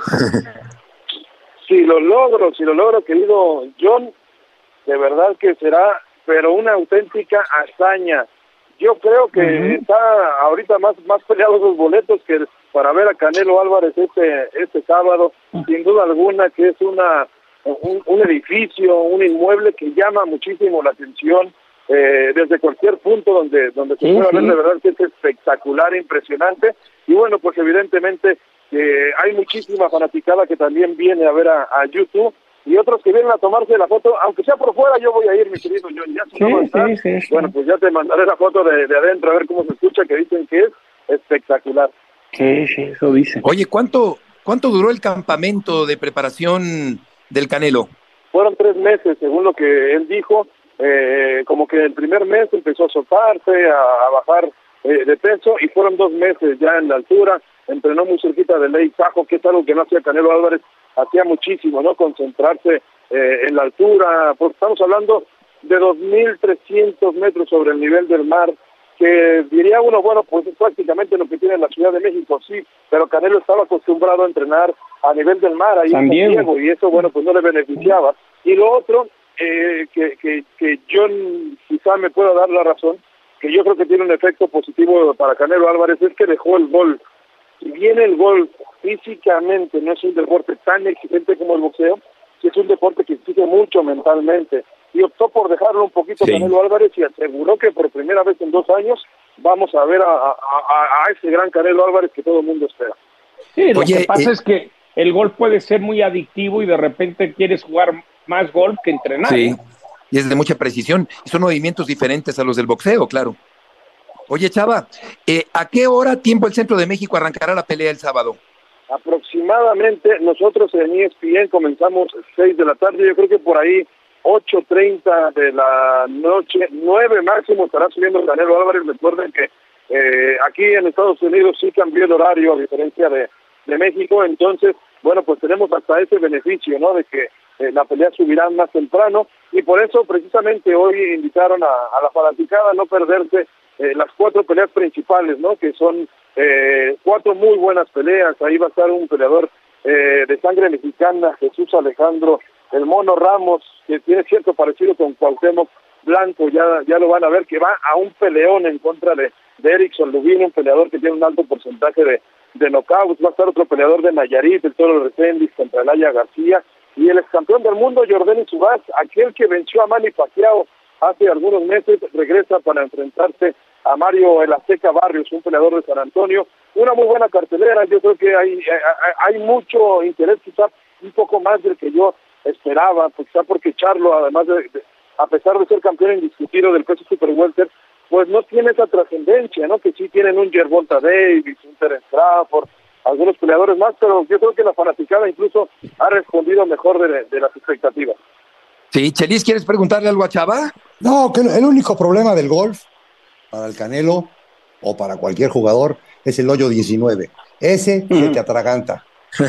Si lo logro, si lo logro, querido John, de verdad que será, pero una auténtica hazaña. Yo creo que uh-huh. está ahorita más más peleados los boletos que para ver a Canelo Álvarez este este sábado, uh-huh. sin duda alguna que es una un, un edificio, un inmueble que llama muchísimo la atención eh, desde cualquier punto donde donde se pueda ver, de verdad que es espectacular, impresionante, y bueno, pues evidentemente eh, hay muchísima fanaticada que también viene a ver a, a YouTube, y otros que vienen a tomarse la foto, aunque sea por fuera, yo voy a ir, mi querido John, ya si sí, no está, sí, sí, sí. Bueno, pues ya te mandaré la foto de, de adentro a ver cómo se escucha, que dicen que es espectacular. Sí, sí, eso dicen. Oye, ¿cuánto, cuánto duró el campamento de preparación del Canelo? Fueron tres meses, según lo que él dijo, eh, como que el primer mes empezó a soltarse, a, a bajar eh, de peso, y fueron dos meses ya en la altura, entrenó muy cerquita del Lake Tahoe, que es algo que no hacía Canelo Álvarez, hacía muchísimo, ¿no? Concentrarse eh, en la altura, porque estamos hablando de dos mil trescientos metros sobre el nivel del mar, que diría uno, bueno, pues es prácticamente lo que tiene la Ciudad de México, sí, pero Canelo estaba acostumbrado a entrenar a nivel del mar, ahí en San Diego, y eso, bueno, pues no le beneficiaba. Y lo otro, eh, que, que, que yo quizá me pueda dar la razón, que yo creo que tiene un efecto positivo para Canelo Álvarez, es que dejó el golf. Si bien el golf físicamente no es un deporte tan exigente como el boxeo, sí es un deporte que exige mucho mentalmente, y optó por dejarlo un poquito sí. Canelo Álvarez, y aseguró que por primera vez en dos años vamos a ver a, a, a, a ese gran Canelo Álvarez que todo el mundo espera. Sí, lo Oye, que pasa eh... es que el golf puede ser muy adictivo y de repente quieres jugar más golf que entrenar. Sí, ¿eh? Y es de mucha precisión, y son movimientos diferentes a los del boxeo, claro. Oye, Chava, eh, ¿a qué hora, tiempo el Centro de México, arrancará la pelea el sábado? Aproximadamente, nosotros en E S P N comenzamos seis de la tarde, yo creo que por ahí ocho treinta de la noche, nueve máximo estará subiendo Canelo Álvarez. Recuerden que eh, aquí en Estados Unidos sí cambió el horario, a diferencia de, de México, entonces, bueno, pues tenemos hasta ese beneficio, ¿no?, de que eh, la pelea subirá más temprano, y por eso precisamente hoy invitaron a, a la fanaticada a no perderse Eh, las cuatro peleas principales, ¿no?, que son eh, cuatro muy buenas peleas. Ahí va a estar un peleador eh, de sangre mexicana, Jesús Alejandro El Mono Ramos, que tiene cierto parecido con Cuauhtémoc Blanco, ya ya lo van a ver, que va a un peleón en contra de, de Erickson Lubin, un peleador que tiene un alto porcentaje de, de knockouts. Va a estar otro peleador de Nayarit, el Toro Reséndiz, contra Elaya García, y el ex campeón del mundo, Jordan Subás, aquel que venció a Manny Pacquiao hace algunos meses, regresa para enfrentarse a Mario El Azteca Barrios, un peleador de San Antonio. Una muy buena cartelera, yo creo que hay hay, hay mucho interés, quizá un poco más del que yo esperaba, pues quizá porque Charlo, además de, de a pesar de ser campeón indiscutido del peso super welter, pues no tiene esa trascendencia, ¿no?, que sí tienen un Gervonta Davis, un Terence Crawford, algunos peleadores más, pero yo creo que la fanaticada incluso ha respondido mejor de, de las expectativas. Sí, Chelis, ¿quieres preguntarle algo a Chava? No, que el único problema del golf para el Canelo o para cualquier jugador es el hoyo diecinueve. Ese mm. se te atraganta.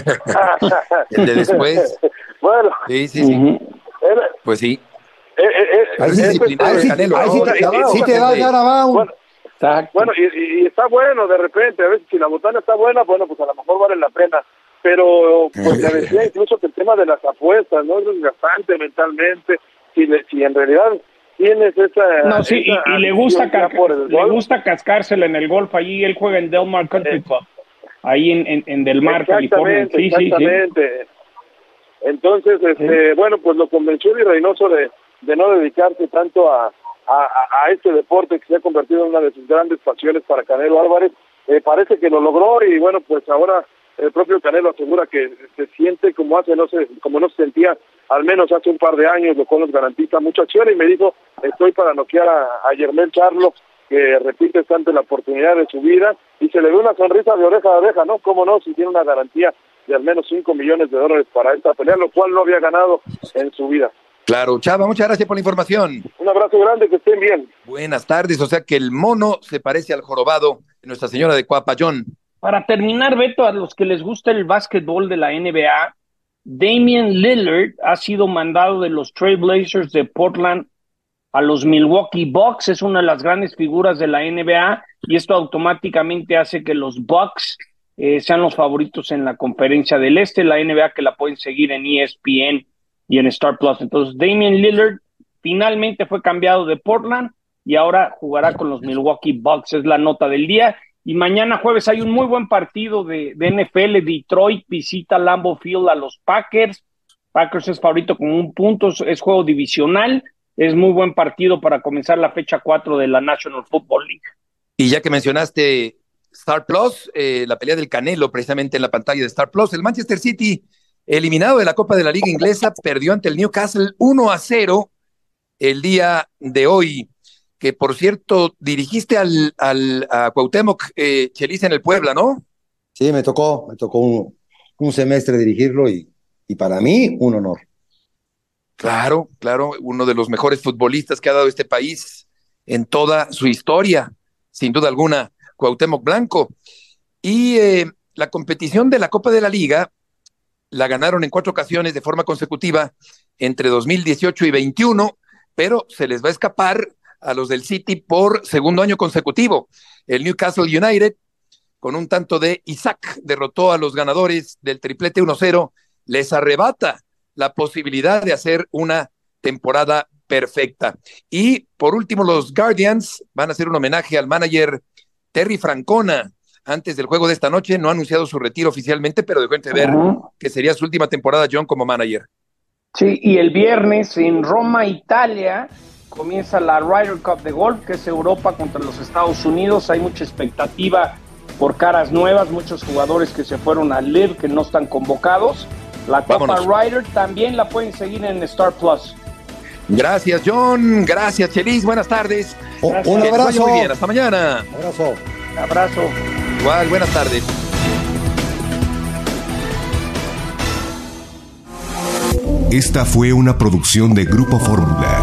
El de después. Bueno. Sí, sí, sí. Uh-huh. Pues sí. Eh, eh, eh, ahí sí, disciplinado el Canelo. Ahí sí, sí te da dar abajo. Bueno, bueno y, y está bueno de repente, a veces si la botana está buena, bueno, pues a lo mejor vale la pena. Pero pues le decía incluso que el tema de las apuestas, ¿no?, es desgastante mentalmente. Si, le, si en realidad tienes esa... No, sí, esa y, y le gusta ca- le gusta cascársela en el golf. Allí él juega en Del Mar Country Club, ahí en, en, en Del Mar, California. Sí, exactamente. Sí, sí. Entonces, este, sí. bueno, pues lo convenció Eddie Reynoso de, de no dedicarse tanto a, a, a, a este deporte que se ha convertido en una de sus grandes pasiones para Canelo Álvarez. Eh, parece que lo logró y bueno, pues ahora el propio Canelo asegura que se siente como hace, no sé, como no se sentía al menos hace un par de años, lo cual nos garantiza mucha acción, y me dijo, estoy para noquear a, a Jermell Charlo, que repite esta ante la oportunidad de su vida, y se le ve una sonrisa de oreja a oreja, ¿no? ¿Cómo no? Si tiene una garantía de al menos cinco millones de dólares para esta pelea, lo cual no había ganado en su vida. Claro, Chava, muchas gracias por la información. Un abrazo grande, que estén bien. Buenas tardes, o sea que el mono se parece al jorobado de Nuestra Señora de Coapayón. Para terminar, Beto, a los que les gusta el básquetbol de la N B A, Damian Lillard ha sido mandado de los Trail Blazers de Portland a los Milwaukee Bucks. Es una de las grandes figuras de la N B A y esto automáticamente hace que los Bucks eh, sean los favoritos en la Conferencia del Este, la N B A, que la pueden seguir en E S P N y en Star Plus. Entonces, Damian Lillard finalmente fue cambiado de Portland y ahora jugará con los Milwaukee Bucks. Es la nota del día. Y mañana jueves hay un muy buen partido de, de N F L. Detroit visita Lambeau Field a los Packers. Packers es favorito con un punto, es juego divisional. Es muy buen partido para comenzar la fecha cuatro de la National Football League. Y ya que mencionaste Star Plus, eh, la pelea del Canelo precisamente en la pantalla de Star Plus, el Manchester City, eliminado de la Copa de la Liga Inglesa, perdió ante el Newcastle uno a cero el día de hoy. Que por cierto, dirigiste al, al a Cuauhtémoc eh, Chelis en el Puebla, ¿no? Sí, me tocó, me tocó un, un semestre dirigirlo y, y para mí un honor. Claro, claro, uno de los mejores futbolistas que ha dado este país en toda su historia, sin duda alguna, Cuauhtémoc Blanco. Y eh, la competición de la Copa de la Liga la ganaron en cuatro ocasiones de forma consecutiva entre dos mil dieciocho y veintiuno, pero se les va a escapar a los del City por segundo año consecutivo. El Newcastle United, con un tanto de Isaac, derrotó a los ganadores del triplete uno cero, les arrebata la posibilidad de hacer una temporada perfecta. Y por último, los Guardians van a hacer un homenaje al manager Terry Francona. Antes del juego de esta noche no ha anunciado su retiro oficialmente, pero dejó entrever uh-huh. que sería su última temporada, John, como manager. Sí, y el viernes en Roma, Italia, comienza la Ryder Cup de golf, que es Europa contra los Estados Unidos. Hay mucha expectativa por caras nuevas, muchos jugadores que se fueron al L I V, que no están convocados. La Copa Ryder también la pueden seguir en Star Plus. Gracias, John. Gracias, Chelis. Buenas tardes. Gracias. Un abrazo. Muy bien. Hasta mañana. Un abrazo. Un abrazo. Igual, buenas tardes. Esta fue una producción de Grupo Fórmula.